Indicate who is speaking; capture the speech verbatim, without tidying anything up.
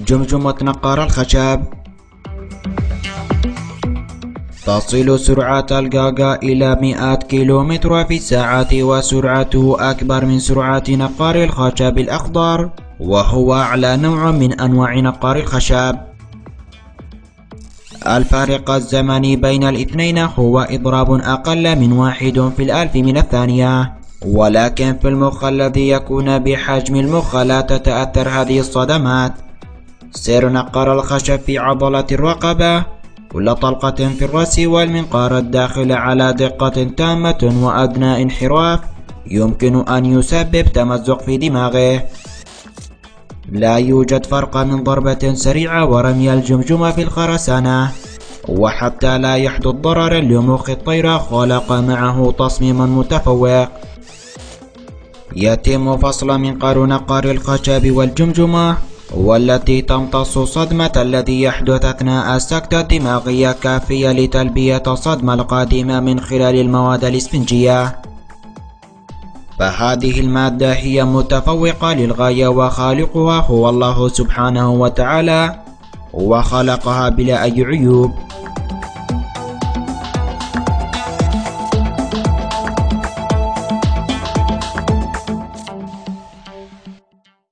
Speaker 1: جمجمة نقار الخشب. تصل سرعة الغاغا إلى مئات كيلومتر في الساعة، وسرعته أكبر من سرعة نقار الخشب الأخضر، وهو أعلى نوع من أنواع نقار الخشب. الفارق الزمني بين الاثنين هو إضراب أقل من واحد في الألف من الثانية، ولكن في المخ الذي يكون بحجم المخ لا تتأثر هذه الصدمات. سير نقار الخشب في عضلة الرقبة، كل طلقة في الرأس والمنقار الداخل على دقة تامة وأدنى انحراف يمكن أن يسبب تمزق في دماغه. لا يوجد فرق من ضربة سريعة ورمي الجمجمة في الخرسانة، وحتى لا يحدث ضرر لمخ الطير خلق معه تصميما متفوق. يتم فصل منقار نقار الخشب والجمجمة، والتي تمتص صدمة الذي يحدث أثناء السكتة الدماغية كافية لتلبية الصدمة القادمة من خلال المواد الإسفنجية. فهذه المادة هي متفوقة للغاية، وخالقها هو الله سبحانه وتعالى، وخلقها بلا أي عيوب.